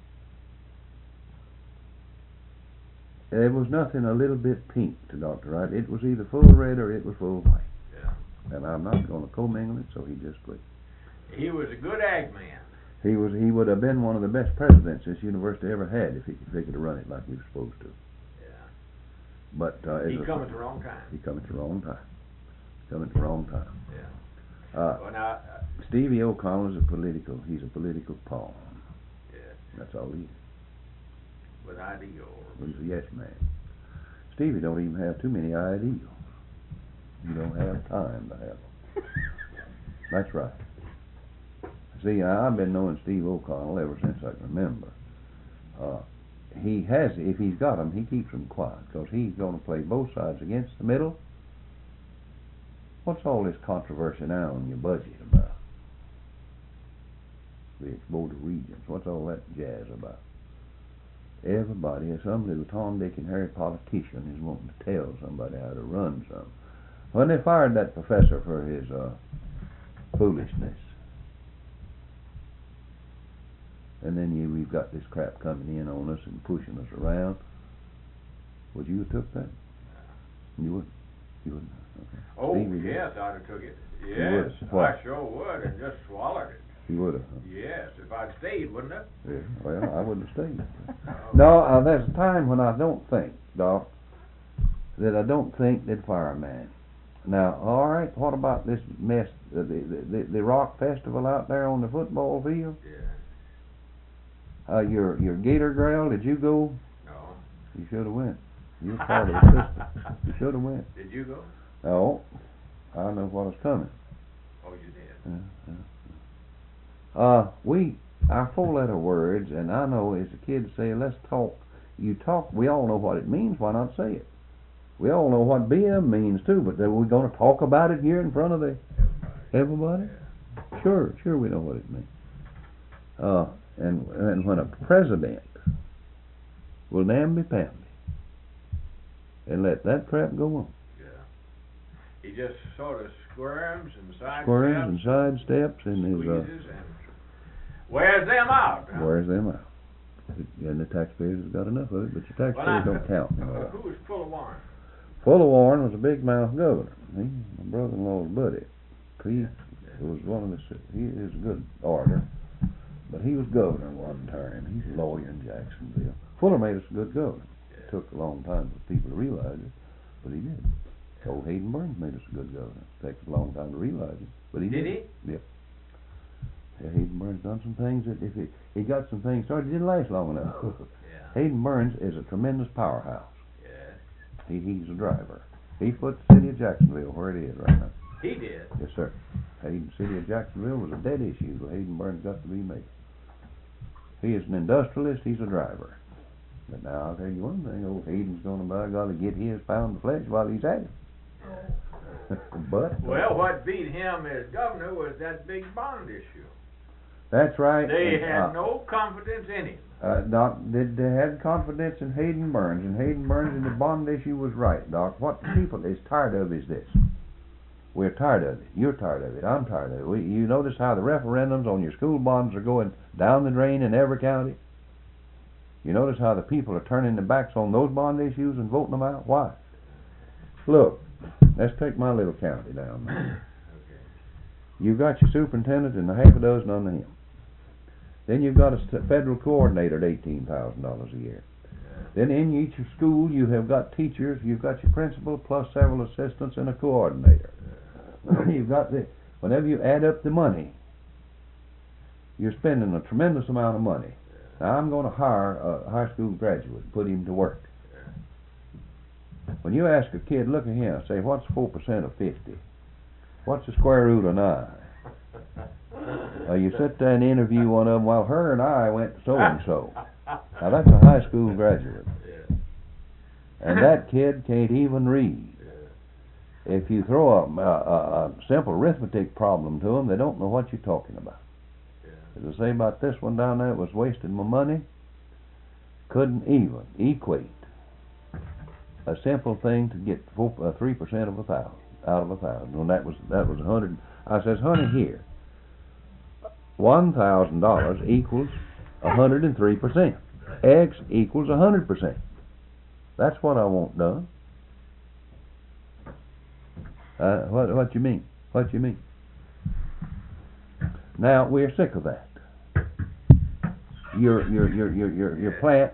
There was nothing a little bit pink to Dr. Wright. It was either full red or it was full white. Yeah. And I'm not going to commingle it, so he just quit. He was a good ag man. He would have been one of the best presidents this university ever had if he could have run it like he was supposed to. Yeah. But He come at the wrong time. He come at the wrong time. Come at the wrong time. Yeah. Well, now, Stevie O'Connell is he's a political pawn. yes, That's all he is. with ideals. He's a yes man. Stevie don't even have too many ideals. You don't have time to have them. That's right. See, I've been knowing Steve O'Connell ever since I can remember. If he's got them, he keeps them quiet, because he's going to play both sides against the middle. What's all this controversy now on your budget about? The Board of Regents, what's all that jazz about? Everybody, some little Tom, Dick, and Harry politician is wanting to tell somebody how to run something. When they fired that professor for his foolishness, And then we've got this crap coming in on us and pushing us around. Would you have took that? You wouldn't? You wouldn't? Okay. Oh, Steve, yes, I'd have took it. You Yes, would? Why? I sure would, and just swallowed it. You would have? Huh? Yes, if I'd stayed, wouldn't I? Yeah, well, I wouldn't have stayed. Oh. No, there's a time when I don't think, Doc, that I don't think they'd fire a man. Now, all right, what about this mess, the rock festival out there on the football field? Yeah. Your Gator Growl, did you go? No. You should have went. You were part of the system. You should have went. Did you go? No, I know what was coming. Oh, you did? Our four-letter words, and I know as the kids say, let's talk. You talk, we all know what it means, why not say it? We all know what BM means too, but are we going to talk about it here in front of everybody? Yeah. Sure we know what it means. And when a president will namby-pamby and let that crap go on. Yeah. He just sort of squirms and sidesteps and squeezes and wears them out. Huh? wears them out. And the taxpayers have got enough of it, but your taxpayers don't count. Who was Fuller Warren? Fuller Warren was a big mouth governor. My brother-in-law's buddy. He was he is a good orator, but he was governor one term. He's a lawyer in Jacksonville. Fuller made us a good governor. It took a long time for people to realize it, but he did. Old Hayden Burns made us a good governor. It takes a long time to realize it, but he did. Did he? Yep. Yeah, Hayden Burns done some things that if he got some things started, it didn't last long enough. Yeah. Hayden Burns is a tremendous powerhouse. Yes. He's a driver. He put the city of Jacksonville where it is right now. He did. Yes, sir. Hayden, city of Jacksonville was a dead issue, but Hayden Burns got to be made. He is an industrialist. He's a driver. But now I'll tell you one thing: old Hayden's going to by golly get his pound of flesh while he's at it. But well, what beat him as governor was that big bond issue. That's right. They had no confidence in him. They had confidence in Hayden Burns, and Hayden Burns in the bond issue was right, Doc. What the people is tired of is this. We're tired of it. You're tired of it. I'm tired of it. You notice how the referendums on your school bonds are going down the drain in every county? You notice how the people are turning their backs on those bond issues and voting them out? Why? Look, let's take my little county down there. Okay. You've got your superintendent and a half a dozen under him. Then you've got a federal coordinator at $18,000 a year. Then in each school you have got teachers, you've got your principal plus several assistants and a coordinator. You've got whenever you add up the money, you're spending a tremendous amount of money. Now I'm going to hire a high school graduate and put him to work. When you ask a kid, look at him, say, what's 4% of 50? What's the square root of 9? You sit there and interview one of them, well, her and I went so-and-so. Now that's a high school graduate. And that kid can't even read. If you throw a simple arithmetic problem to them, they don't know what you're talking about. As I say about this one down there, it was wasting my money. Couldn't even equate a simple thing to get 3% of 1,000 out of 1,000. And that was 100. I says, honey, here, $1,000 equals 103%. X equals 100%. That's what I want done. What you mean? What you mean? Now we're sick of that. Your plant,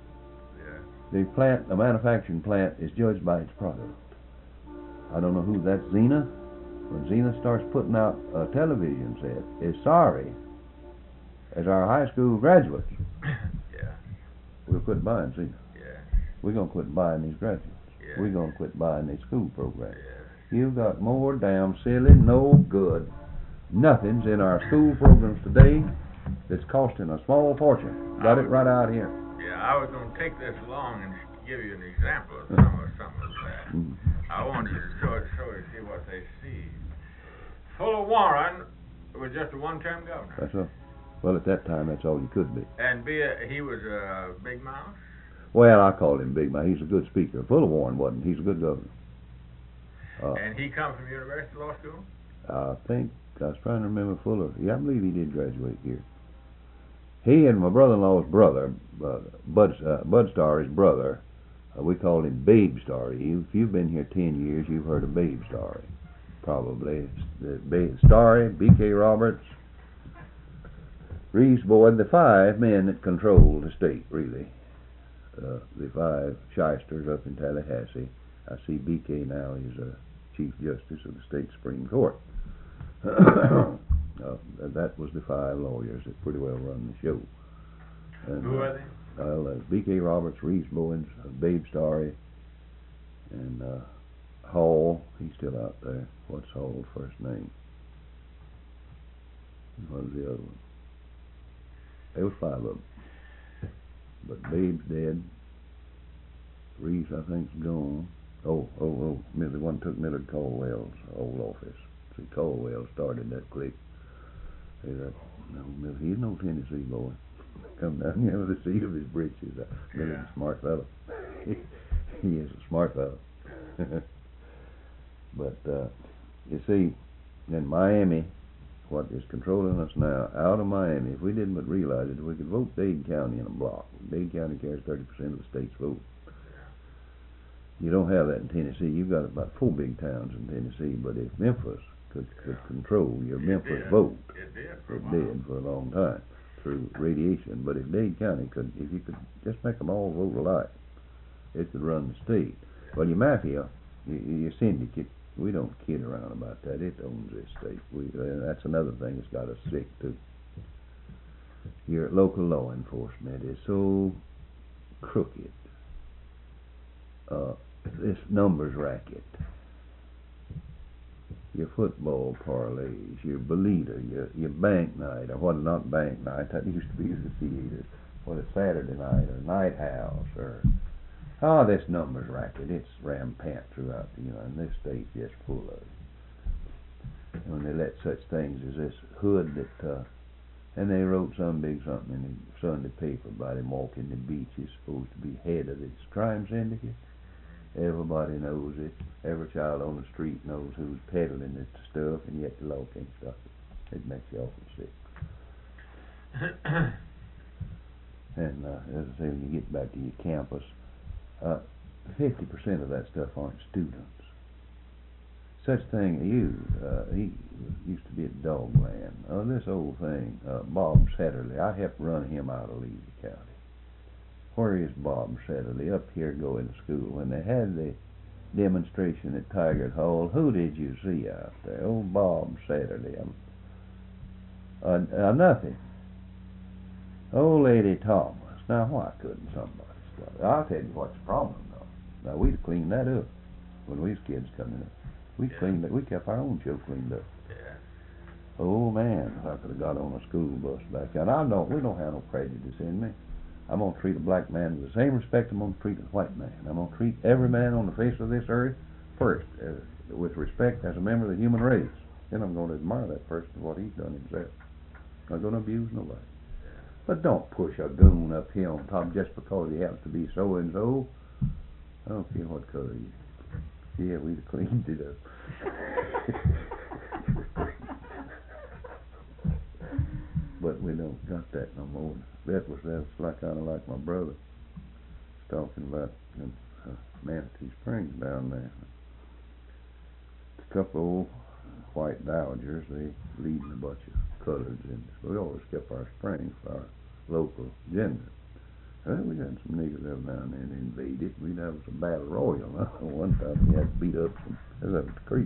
the manufacturing plant is judged by its product. I don't know who that's Xena. When Xena starts putting out a television set, is sorry as our high school graduates. We'll quit buying Xena. We're gonna quit buying these graduates. We're gonna quit buying these school programs. You've got more damn silly, no good nothings in our school programs today that's costing a small fortune. Got it right out here. Yeah, I was going to take this along and give you an example of something of that. I want you to show you see what they see. Fuller Warren was just a one-term governor. That's all. Well, at that time, that's all you could be. And he was a big mouth? Well, I call him Big Mouth. He's a good speaker. Fuller Warren wasn't. He's a good governor. And he come from University Law School? I was trying to remember Fuller. Yeah, I believe he did graduate here. He and my brother-in-law's brother, Bud Starry's brother, we called him Babe Starry. If you've been here 10 years, you've heard of Babe Starry. Probably. Starry, B.K. Roberts, Reeves Boyd, the 5 men that control the state, really. The 5 shysters up in Tallahassee. I see B.K. now is Chief Justice of the State Supreme Court. That was the 5 lawyers that pretty well run the show. And, Who are they? Well, B.K. Roberts, Reeves Boyd, Babe Starry, and Hall. He's still out there. What's Hall's first name? What was the other one? There was 5 of them. But Babe's dead. Reeves, I think, is gone. Oh, the one took Millard Caldwell's old office. See, Caldwell started that clique. He's no Tennessee boy. Come down here with the seat of his britches. Millard's a smart fellow. He is a smart fellow. But, you see, in Miami, what is controlling us now, out of Miami, if we didn't but realize it, we could vote Dade County in a block. Dade County carries 30% of the state's vote. You don't have that in Tennessee. You've got about 4 big towns in Tennessee, but if Memphis could control your Memphis vote, it did for a long time through radiation. But if Dade County if you could just make them all vote alike, it could run the state. Well, your mafia, your syndicate, we don't kid around about that. It owns this state. That's another thing that's got us sick too. Your local law enforcement is so crooked. This numbers racket, your football parlays, your Bolita, your bank night, or what, not bank night, that used to be the theater, what, a Saturday night, or night house, or, this numbers racket, it's rampant throughout the United, and this state's just full of it. And when they let such things as this Hood that, and they wrote some big something in the Sunday paper about him walking the beach, he's supposed to be head of this crime syndicate. Everybody knows it. Every child on the street knows who's peddling this stuff, and yet the law can't stop it. It makes you awful sick. And as I say, when you get back to your campus, 50% of that stuff aren't students. Such thing he used to be at Dogland. This old thing, Bob Satterley, I helped run him out of Levy County. Where is Bob Satterley? Up here going to school. When they had the demonstration at Tigard Hall, who did you see out there? Oh, Bob Satterley. Nothing. Old Lady Thomas. Now, why couldn't somebody stop it? I'll tell you what's the problem, though. Now, we'd cleaned that up when we was kids coming up. We cleaned it. We kept our own show cleaned up. Yeah. Oh, man, I could have got on a school bus back then. We don't have no prejudice in me. I'm going to treat a black man with the same respect I'm going to treat a white man. I'm going to treat every man on the face of this earth first, with respect as a member of the human race. Then I'm going to admire that person for what he's done himself. I'm not going to abuse nobody. But don't push a goon up here on top just because he happens to be so-and-so. I don't care what color he is. Yeah, we'd have cleaned it up. But we don't got that no more. That was like kind of like my brother talking about Manatee Springs down there. A couple of old white dowagers, they leading a bunch of coloreds in. So we always kept our springs for our local gender. Well, we had some niggers every now and then invade it. We'd have some battle royal. One time we had to beat up some. That was up at the creek.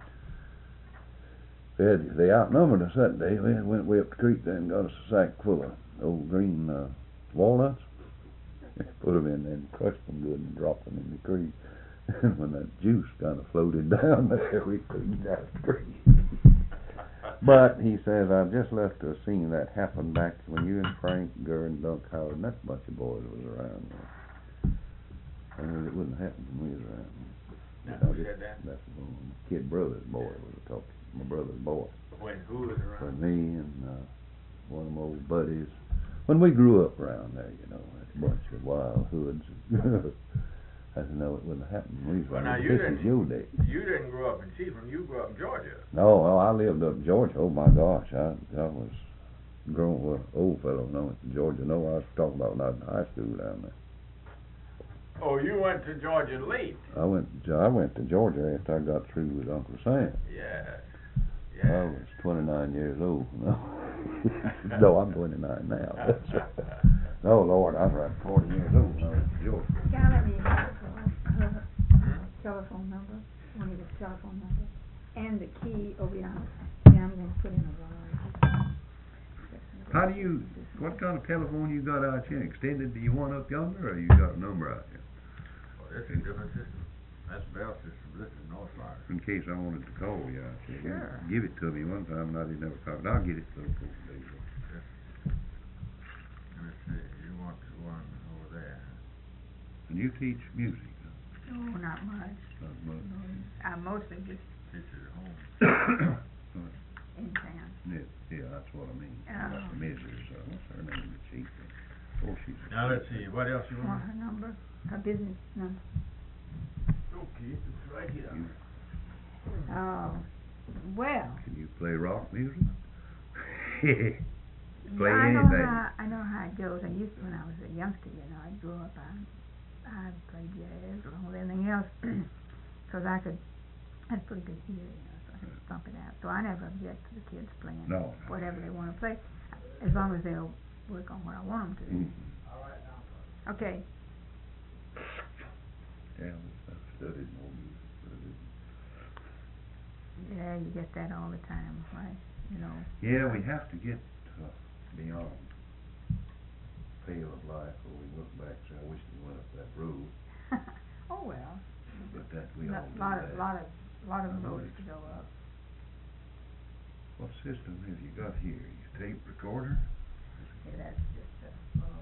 They outnumbered us that day. We went way up the creek there and got us a sack full of old green walnuts. Put them in there and crushed them good and dropped them in the creek. And when that juice kind of floated down there, we cleaned out the creek. But he says, I just left a scene that happened back when you and Frank, Gurr, and Dunk Howard and that bunch of boys was around there. And it wouldn't happen when we was around. Now, who said that? That's when Kid Brother's boy was talking. My brother's boy. When who was around? For me and one of my old buddies. When we grew up around there, you know, that bunch of wild hoods. I said, no, it wouldn't happen when we was Well, around. now, This is your day. You didn't grow up in Cleveland. You grew up in Georgia. No, well, I lived up in Georgia. Oh my gosh, I was old fellow now at Georgia. No, I was talking about not in high school down there. Oh, you went to Georgia late? I went to Georgia after I got through with Uncle Sam. Yes. I was 29 years old. No, I'm 29 now. That's right. No, Lord, I was like 40 years old when I went to Georgia. Can I let me have her telephone number? I need a telephone number and the key over there. Yeah, I'm gonna put in a wire. How do you, what kind of telephone you got out here? Extended, do you want up yonder, or you got a number out here? Well, this is a different system. That's Bell system. This is Northfire. In case I wanted to call you out here. Sure. Give it to me one time and I didn't ever call it. I'll get it to the couple days. Let's see. You want one over there? And you teach music, huh? No, not much. Not much. I mostly just Teacher at home. in town. Yeah, that's what I mean. Oh. Mrs. What's her name? Chief. Oh, she's. Now let's see. What else you Want want? her number? Her business number. Okay, it's right here. Oh, well. Can you play rock music? Play I know anything. I know how it goes. I used to when I was a youngster. You know, I grew up. I played jazz along with everything else, because I had pretty good hearing. You know, so I could thump it out. So I never object to the kids playing whatever they want to play, as long as they'll work on what I want them to. Mm-hmm. Okay. Yeah, I've studied more music. Yeah, you get that all the time, right? You know. Yeah, we have to get beyond pale of life where we look back and say, I wish we went up that road. Oh well. But that we all do lot that. of roads to go up. What system have you got here? Your tape recorder? Yeah, that's just a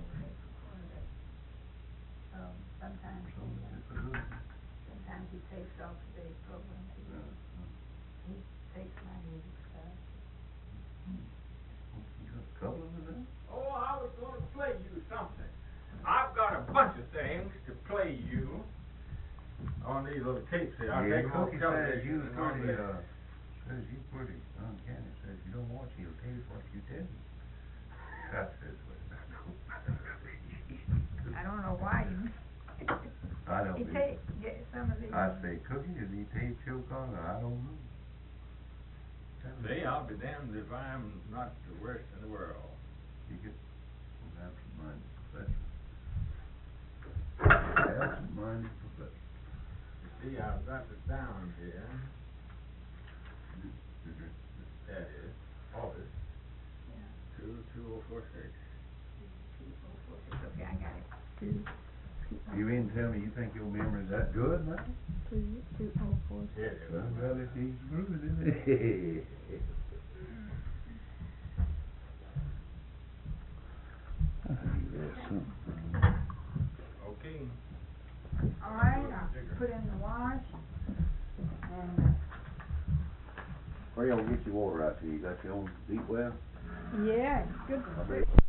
sometimes he takes off the program. He takes my music stuff. You got a couple of them? Oh, I was going to play you something. I've got a bunch of things to play you on these little tapes here. I'll take them off television and on there. Says you pretty uncanny. Says you don't watch, he'll tell you what you tell you. That's his way. I don't know why you. I don't. Get some of these. I say, Cookie, did he tape choke on her? I don't know. See, I'll be damned if I'm not the worst in the world. You get absent-minded professor. Absent-minded professor. You see, I've got it down here. That is August 22046. Okay, I got it. You mean to tell me you think your memory's that good, man? 2046. Here it is. Well, if he's grooving, isn't it? Okay. All right, I'll put in the wash. And Where y'all get your water out to? You got your own deep well? yeah, it's good.